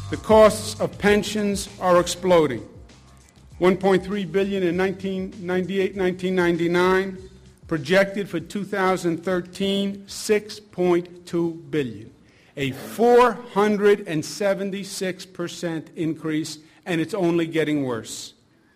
The costs of pensions are exploding. $1.3 billion in 1999, projected for 2013, $6.2 billion, a 476% increase, and it's only getting worse.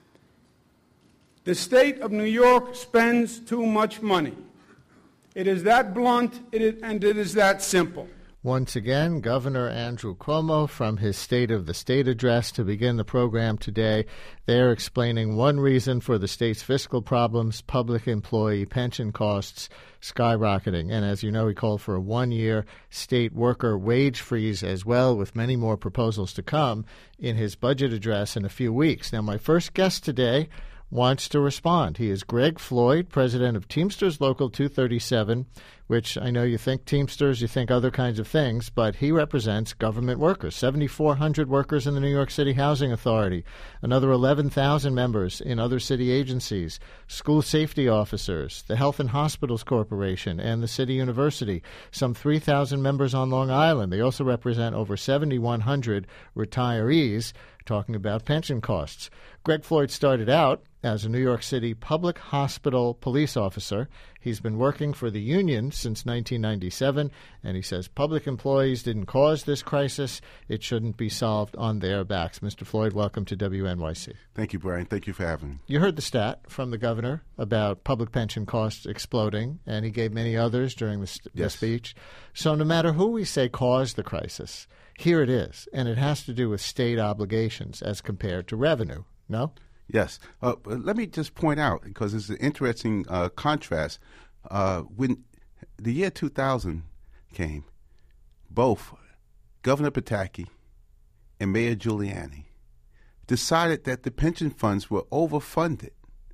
The state of New York spends too much money. It is that blunt, and it is that simple. Once again, Governor Andrew Cuomo from his State of the State address to begin the program today. They're explaining one reason for the state's fiscal problems: public employee pension costs skyrocketing. And as you know, he called for a one-year state worker wage freeze as well, with many more proposals to come in his budget address in a few weeks. Now, my first guest today wants to respond. He is Greg Floyd, president of Teamsters Local 237, which I know you think Teamsters, you think other kinds of things, but he represents government workers, 7,400 workers in the New York City Housing Authority, another 11,000 members in other city agencies, school safety officers, the Health and Hospitals Corporation, and the City University, some 3,000 members on Long Island. They also represent over 7,100 retirees, talking about pension costs. Greg Floyd started out as a New York City public hospital police officer. He's been working for the union since 1997, and he says public employees didn't cause this crisis. It shouldn't be solved on their backs. Mr. Floyd, welcome to WNYC. Thank you, Brian. Thank you for having me. You heard the stat from the governor about public pension costs exploding, and he gave many others during the speech. So no matter who we say caused the crisis, here it is, and it has to do with state obligations as compared to revenue, no? Yes. Let me just point out, because it's an interesting contrast. When the year 2000 came, both Governor Pataki and Mayor Giuliani decided that the pension funds were overfunded,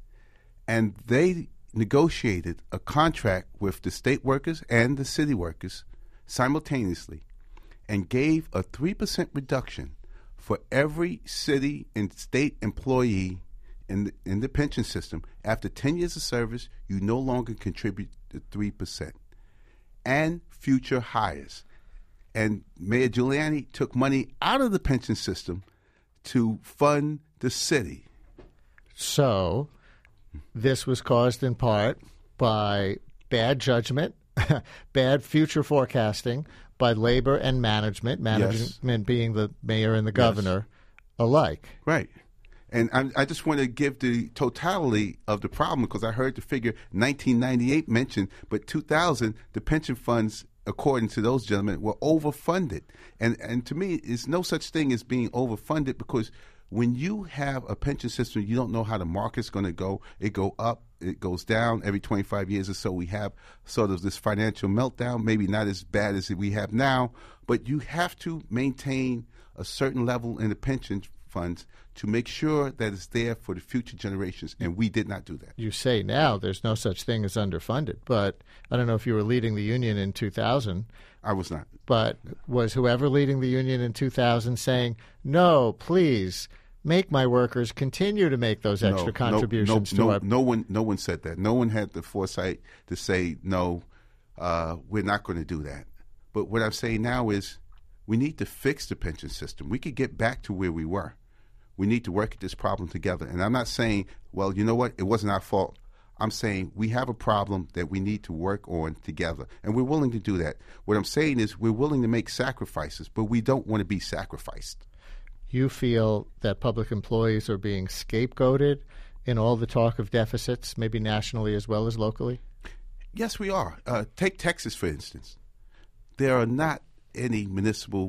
and they negotiated a contract with the state workers and the city workers simultaneously and gave a 3% reduction for every city and state employee in the pension system. After 10 years of service, you no longer contribute the 3%. And future hires. And Mayor Giuliani took money out of the pension system to fund the city. So this was caused in part by bad judgment, bad future forecasting by labor and management Yes. being the mayor and the governor alike. Right. And I just want to give the totality of the problem, because I heard the figure 1998 mentioned, but 2000, the pension funds, according to those gentlemen, were overfunded. And to me, it's no such thing as being overfunded, because when you have a pension system, you don't know how the market's going to go. It go up, it goes down every 25 years or so. We have sort of this financial meltdown, maybe not as bad as we have now, but you have to maintain a certain level in the pension funds to make sure that it's there for the future generations, and we did not do that. You say now there's no such thing as underfunded, but I don't know if you were leading the union in 2000. I was not. But was whoever leading the union in 2000 saying, no, please, make my workers continue to make those extra contributions to our... No one said that. No one had the foresight to say, no, we're not going to do that. But what I'm saying now is we need to fix the pension system. We could get back to where we were. We need to work at this problem together. And I'm not saying, well, you know what, it wasn't our fault. I'm saying we have a problem that we need to work on together, and we're willing to do that. What I'm saying is we're willing to make sacrifices, but we don't want to be sacrificed. You feel that public employees are being scapegoated in all the talk of deficits, maybe nationally as well as locally? Yes, we are. Take Texas, for instance. There are not any municipal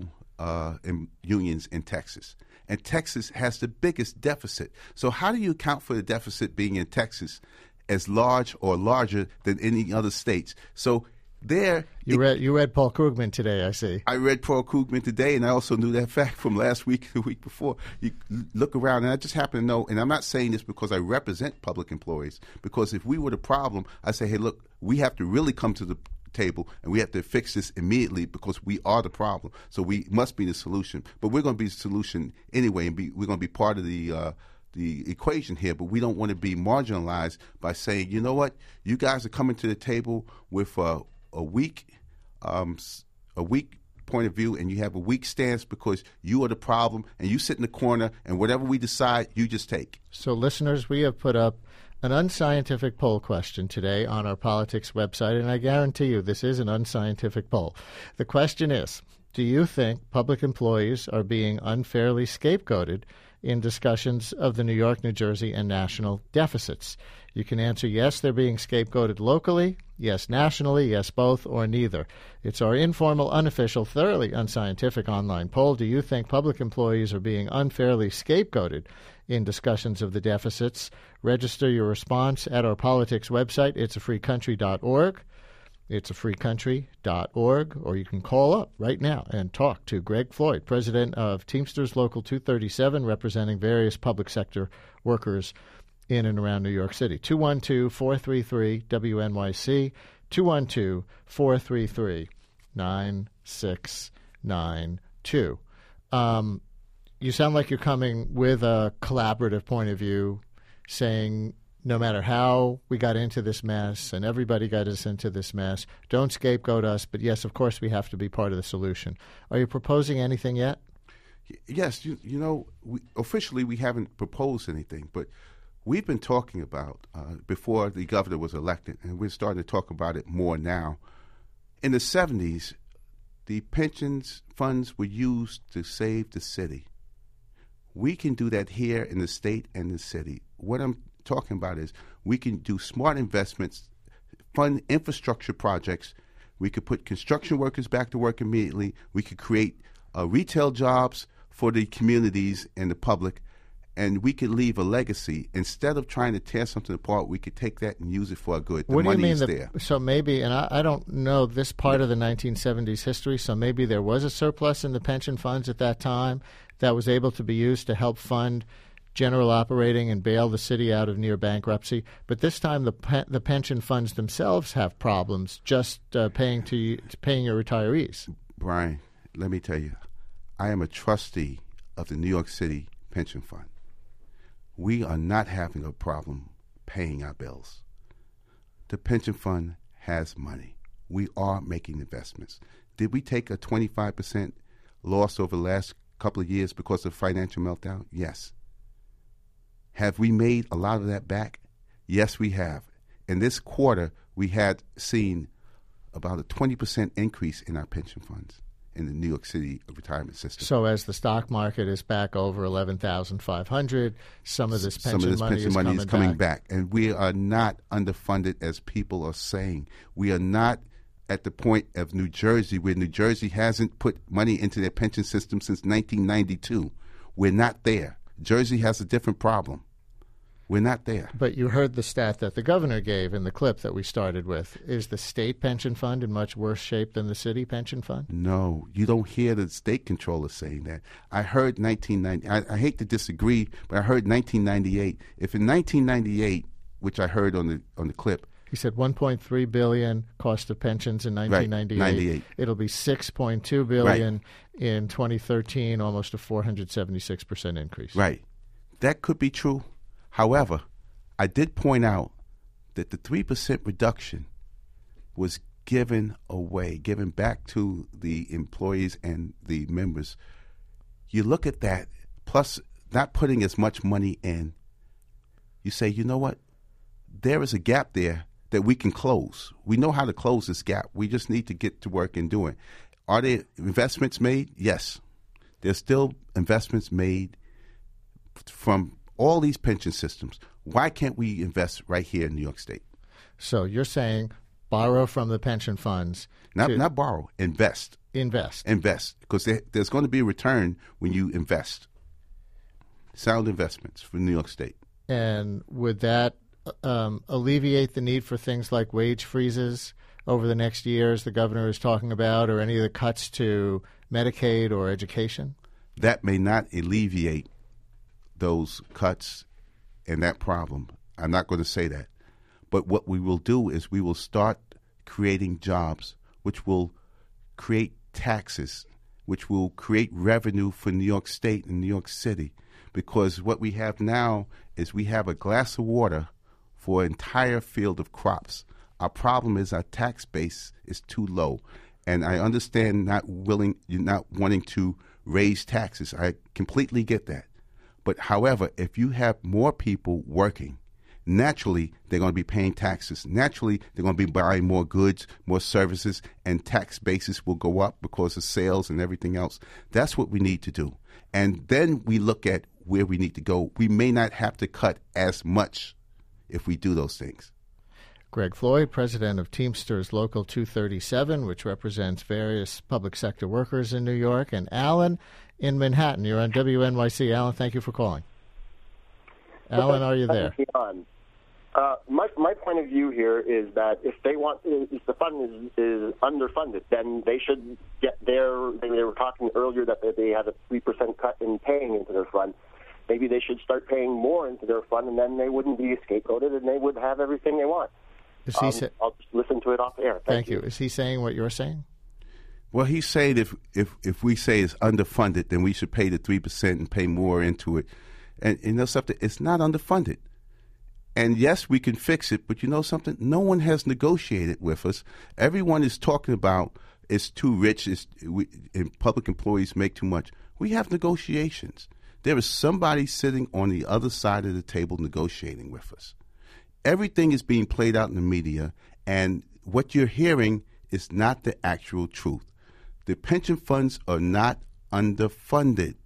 unions in Texas. And Texas has the biggest deficit. So how do you account for the deficit being in Texas as large or larger than any other states? So there... You read Paul Krugman today, I see. I read Paul Krugman today, and I also knew that fact from last week, the week before. You look around, and I just happen to know, and I'm not saying this because I represent public employees, because if we were the problem, I say, hey, look, we have to really come to the table, and we have to fix this immediately, because we are the problem. So we must be the solution. But we're going to be the solution anyway, and we're going to be part of the equation here. But we don't want to be marginalized by saying, you know what, you guys are coming to the table with a weak point of view and you have a weak stance because you are the problem and you sit in the corner and whatever we decide, you just take. So, listeners, we have put up an unscientific poll question today on our politics website, and I guarantee you this is an unscientific poll. The question is, do you think public employees are being unfairly scapegoated in discussions of the New York, New Jersey, and national deficits? You can answer yes, they're being scapegoated locally, yes, nationally, yes, both, or neither. It's our informal, unofficial, thoroughly unscientific online poll. Do you think public employees are being unfairly scapegoated in discussions of the deficits? Register your response at our politics website, itsafreecountry.org. Itsafreecountry.org, or you can call up right now and talk to Greg Floyd, president of Teamsters Local 237, representing various public sector workers in and around New York City. 212-433-WNYC, 212-433-9692. You sound like you're coming with a collaborative point of view, saying no matter how we got into this mess and everybody got us into this mess, don't scapegoat us, but yes, of course we have to be part of the solution. Are you proposing anything yet? Yes. Officially we haven't proposed anything, but we've been talking about, before the governor was elected, and we're starting to talk about it more now. In the 70s, the pensions funds were used to save the city. We can do that here in the state and the city. What I'm talking about is we can do smart investments, fund infrastructure projects. We could put construction workers back to work immediately. We could create retail jobs for the communities and the public, and we could leave a legacy. Instead of trying to tear something apart, we could take that and use it for our good. What do you mean? There. So maybe, and I don't know this part of the 1970s history, so maybe there was a surplus in the pension funds at that time that was able to be used to help fund general operating and bail the city out of near bankruptcy. But this time the pension funds themselves have problems just paying your retirees. Brian, let me tell you, I am a trustee of the New York City Pension Fund. We are not having a problem paying our bills. The pension fund has money. We are making investments. Did we take a 25% loss over the last couple of years because of financial meltdown? Yes. Have we made a lot of that back? Yes, we have. In this quarter, we had seen about a 20% increase in our pension funds in the New York City retirement system. So as the stock market is back over 11,500, some of this pension money is coming back. And we are not underfunded as people are saying. We are not at the point of New Jersey, where New Jersey hasn't put money into their pension system since 1992. We're not there. Jersey has a different problem. We're not there. But you heard the stat that the governor gave in the clip that we started with. Is the state pension fund in much worse shape than the city pension fund? No, you don't hear the state controller saying that. I heard 1990. I hate to disagree, but I heard 1998. If in 1998, which I heard on the clip, he said $1.3 billion cost of pensions in 1998. Right, 98. It'll be $6.2 billion in 2013, almost a 476% increase. Right. That could be true. However, I did point out that the 3% reduction was given away, given back to the employees and the members. You look at that, plus not putting as much money in, you say, you know what? There is a gap there that we can close. We know how to close this gap. We just need to get to work and do it. Are there investments made? Yes. There's still investments made from all these pension systems. Why can't we invest right here in New York State? So you're saying borrow from the pension funds. Not borrow, invest. Invest. Because there's going to be a return when you invest. Sound investments for New York State. And would that alleviate the need for things like wage freezes over the next year, as the governor is talking about, or any of the cuts to Medicaid or education? That may not alleviate those cuts and that problem. I'm not going to say that. But what we will do is we will start creating jobs, which will create taxes, which will create revenue for New York State and New York City. Because what we have now is we have a glass of water for an entire field of crops. Our problem is our tax base is too low. And I understand you're not wanting to raise taxes. I completely get that. But however, if you have more people working, naturally they're going to be paying taxes. Naturally, they're going to be buying more goods, more services, and tax basis will go up because of sales and everything else. That's what we need to do. And then we look at where we need to go. We may not have to cut as much if we do those things. Greg Floyd, president of Teamsters Local 237, which represents various public sector workers in New York, and Alan in Manhattan. You're on WNYC. Alan, thank you for calling. Alan, are you there? My point of view here is that if the fund is underfunded, then they should get they were talking earlier that they had a 3% cut in paying into their fund. Maybe they should start paying more into their fund, and then they wouldn't be scapegoated, and they would have everything they want. I'll just listen to it off air. Thank you. Is he saying what you're saying? Well, he's saying if we say it's underfunded, then we should pay the 3% and pay more into it. And you know something? It's not underfunded. And yes, we can fix it, but you know something? No one has negotiated with us. Everyone is talking about it's too rich, and public employees make too much. We have negotiations. There is somebody sitting on the other side of the table negotiating with us. Everything is being played out in the media, and what you're hearing is not the actual truth. The pension funds are not underfunded.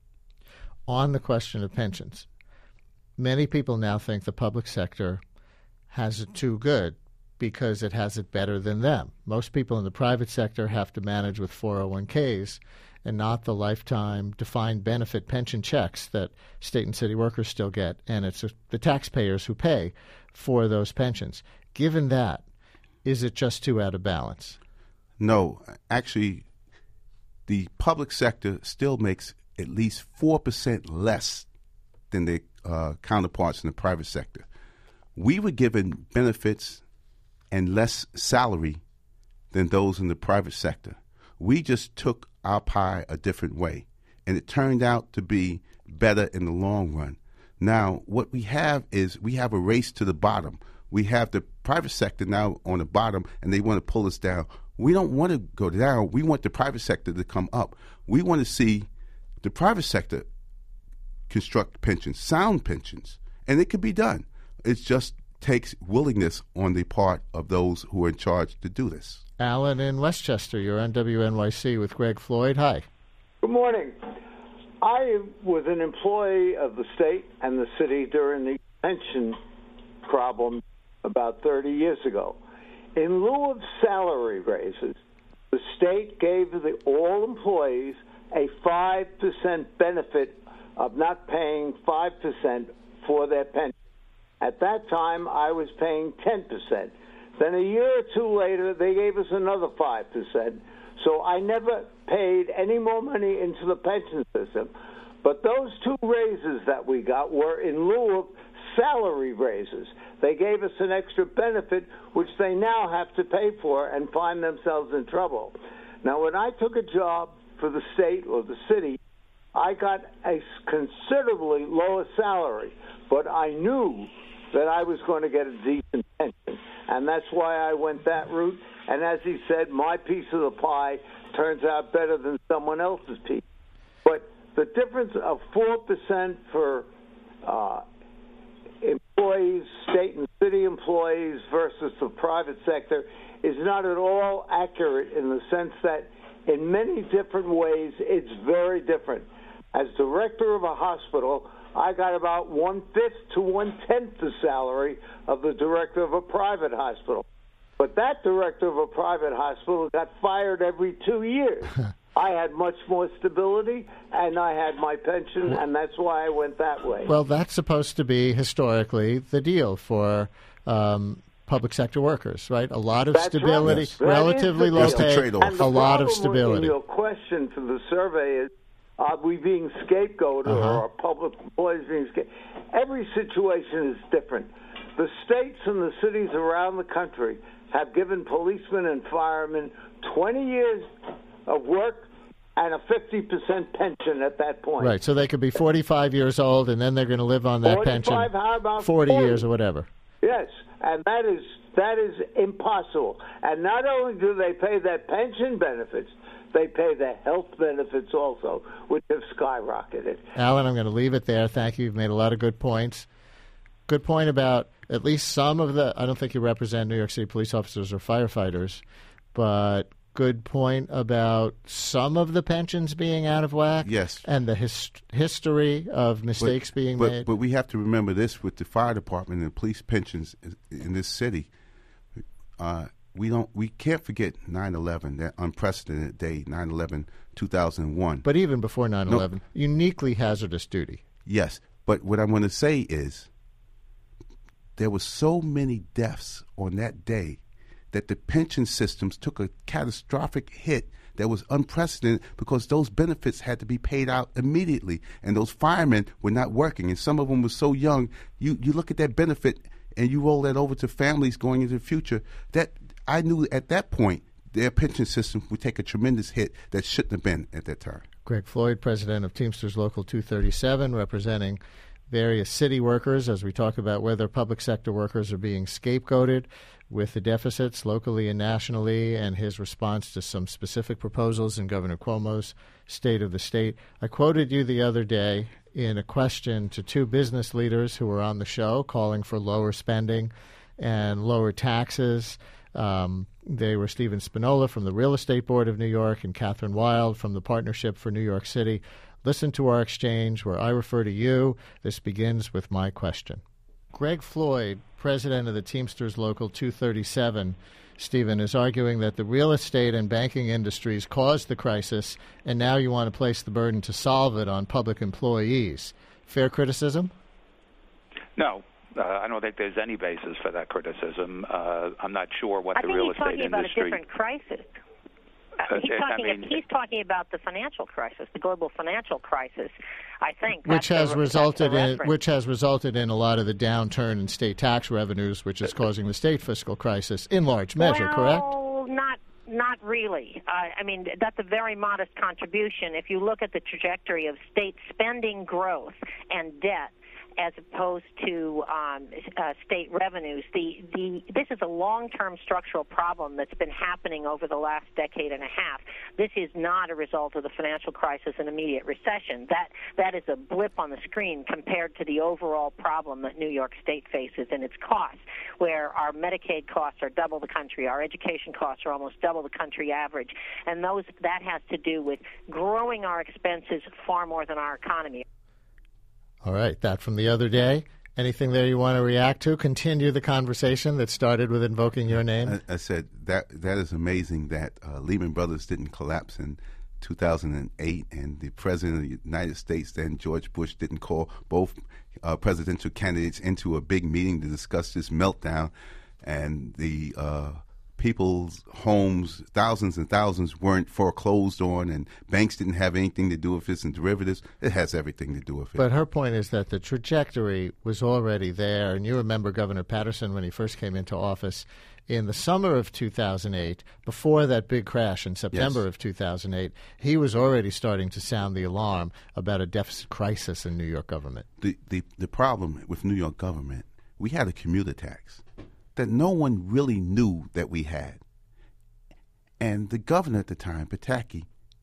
On the question of pensions, many people now think the public sector has it too good because it has it better than them. Most people in the private sector have to manage with 401ks and not the lifetime defined benefit pension checks that state and city workers still get, and it's the taxpayers who pay for those pensions. Given that, is it just too out of balance? No. Actually, the public sector still makes at least 4% less than their counterparts in the private sector. We were given benefits and less salary than those in the private sector. We just took our pie a different way, and it turned out to be better in the long run. Now, what we have is we have a race to the bottom. We have the private sector now on the bottom, and they want to pull us down. We don't want to go down. We want the private sector to come up. We want to see the private sector construct pensions, sound pensions, and it could be done. It just takes willingness on the part of those who are in charge to do this. Alan in Westchester, you're on WNYC with Greg Floyd. Hi. Good morning. I was an employee of the state and the city during the pension problem about 30 years ago. In lieu of salary raises, the state gave all employees a 5% benefit of not paying 5% for their pension. At that time, I was paying 10%. Then a year or two later, they gave us another 5%. So I never paid any more money into the pension system. But those two raises that we got were in lieu of salary raises. They gave us an extra benefit, which they now have to pay for and find themselves in trouble. Now, when I took a job for the state or the city, I got a considerably lower salary, but I knew that I was going to get a decent pension, and that's why I went that route. And as he said, my piece of the pie turns out better than someone else's piece. But the difference of 4% for employees, state and city employees versus the private sector is not at all accurate in the sense that in many different ways it's very different. As director of a hospital, I got about 1/5 to 1/10 the salary of the director of a private hospital. But that director of a private hospital got fired every 2 years. I had much more stability, and I had my pension, and that's why I went that way. Well, that's supposed to be historically the deal for public sector workers, right? A lot of That's stability, right. relatively low pay, And a lot of stability. Your question for the survey is, are we being scapegoated or are public employees being scapegoated? Every situation is different. The states and the cities around the country have given policemen and firemen 20 years of work and a 50% pension at that point. Right, so they could be 45 years old, and then they're going to live on that pension 45, how about 40 years or whatever. Yes, and that is That is impossible. And not only do they pay their pension benefits, they pay their health benefits also, which have skyrocketed. Alan, I'm going to leave it there. Thank you. You've made a lot of good points. Good point about at least some of the, I don't think you represent New York City police officers or firefighters, but good point about some of the pensions being out of whack. Yes. And the history of mistakes being made. But we have to remember this with the fire department and police pensions in this city. We can't forget 9/11, that unprecedented day, 9/11/2001. But even before 9/11, uniquely hazardous duty. Yes, but what I want to say is there were so many deaths on that day that the pension systems took a catastrophic hit that was unprecedented because those benefits had to be paid out immediately, and those firemen were not working, and some of them were so young. You look at that benefit and you roll that over to families going into the future. That I knew at that point their pension system would take a tremendous hit that shouldn't have been at that time. Greg Floyd, president of Teamsters Local 237, representing various city workers as we talk about whether public sector workers are being scapegoated with the deficits locally and nationally, and his response to some specific proposals in Governor Cuomo's State of the State. I quoted you the other day in a question to two business leaders who were on the show calling for lower spending and lower taxes. They were Stephen Spinola from the Real Estate Board of New York and Catherine Wild from the Partnership for New York City. Listen to our exchange where I refer to you. This begins with my question. Greg Floyd, president of the Teamsters Local 237, Stephen, is arguing that the real estate and banking industries caused the crisis, and now you want to place the burden to solve it on public employees. Fair criticism? No. I don't think there's any basis for that criticism. I'm not sure what the real estate industry... I think he's talking about a different crisis. He's talking about the financial crisis, the global financial crisis. I think which has resulted in a lot of the downturn in state tax revenues, which is causing the state fiscal crisis in large measure. Correct? Not really. I mean, that's a very modest contribution. If you look at the trajectory of state spending growth and debt, as opposed to state revenues. This is a long-term structural problem that's been happening over the last decade and a half. This is not a result of the financial crisis and immediate recession. That is a blip on the screen compared to the overall problem that New York State faces in its costs, where our Medicaid costs are double the country, our education costs are almost double the country average, and that has to do with growing our expenses far more than our economy. All right, that from the other day. Anything there you want to react to? Continue the conversation that started with invoking your name? I said that is amazing that Lehman Brothers didn't collapse in 2008, and the President of the United States, then George Bush, didn't call both presidential candidates into a big meeting to discuss this meltdown, and the people's homes, thousands and thousands, weren't foreclosed on, and banks didn't have anything to do with this, and derivatives. It has everything to do with it. But her point is that the trajectory was already there, and you remember Governor Patterson when he first came into office in the summer of 2008, before that big crash in September of 2008, he was already starting to sound the alarm about a deficit crisis in New York government. The problem with New York government, we had a commuter tax that no one really knew that we had. And the governor at the time, Pataki,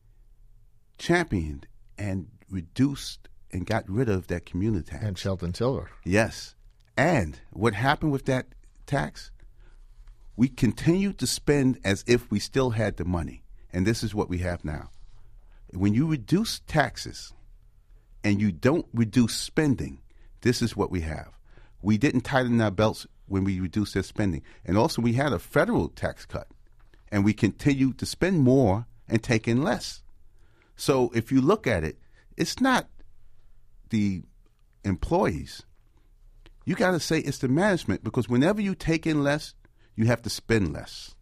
championed and reduced and got rid of that commuter tax. And Shelton Silver. Yes. And what happened with that tax? We continued to spend as if we still had the money. And this is what we have now. When you reduce taxes and you don't reduce spending, this is what we have. We didn't tighten our belts when we reduced their spending. And also we had a federal tax cut, and we continued to spend more and take in less. So if you look at it, it's not the employees. You got to say it's the management, because whenever you take in less, you have to spend less.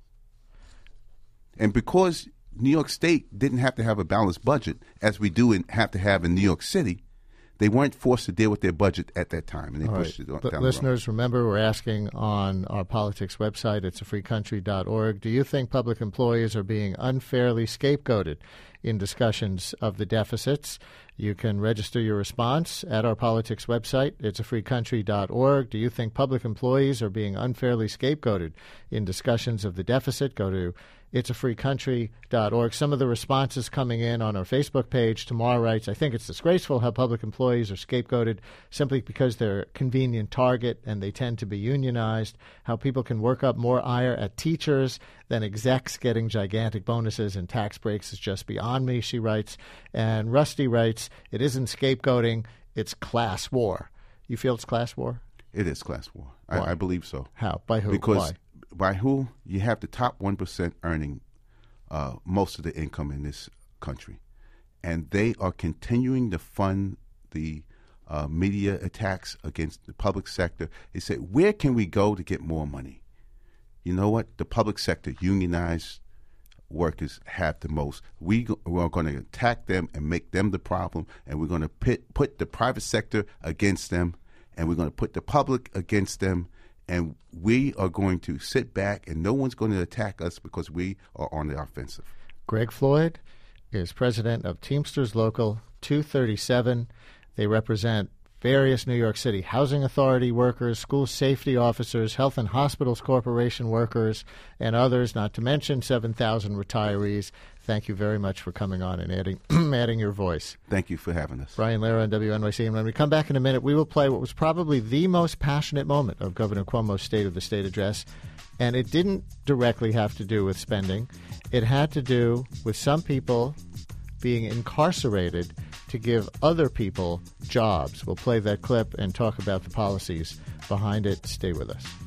And because New York State didn't have to have a balanced budget, as we do have to have in New York City, They weren't forced to deal with their budget at that time, and they All pushed right. it But down listeners, remember, we're asking on our politics website, itsafreecountry.org, do you think public employees are being unfairly scapegoated in discussions of the deficits? You can register your response at our politics website, itsafreecountry.org. Do you think public employees are being unfairly scapegoated in discussions of the deficit? Go to itsafreecountry.org. Some of the responses coming in on our Facebook page. Tamar writes, I think it's disgraceful how public employees are scapegoated simply because they're a convenient target and they tend to be unionized. How people can work up more ire at teachers than execs getting gigantic bonuses and tax breaks is just beyond me, she writes. And Rusty writes, it isn't scapegoating, it's class war. You feel it's class war? It is class war. Why? I believe so. How? By who? Because Why? By who? You have the top 1% earning most of the income in this country. And they are continuing to fund the media attacks against the public sector. They say, where can we go to get more money? You know what? The public sector, unionized workers have the most. We are going to attack them and make them the problem, and we're going to put the private sector against them, and we're going to put the public against them, and we are going to sit back, and no one's going to attack us because we are on the offensive. Greg Floyd is president of Teamsters Local 237. They represent various New York City Housing Authority workers, school safety officers, Health and Hospitals Corporation workers, and others, not to mention 7,000 retirees. Thank you very much for coming on and adding your voice. Thank you for having us. Brian Lehrer on WNYC. And when we come back in a minute, we will play what was probably the most passionate moment of Governor Cuomo's State of the State address. And it didn't directly have to do with spending. It had to do with some people being incarcerated to give other people jobs. We'll play that clip and talk about the policies behind it. Stay with us.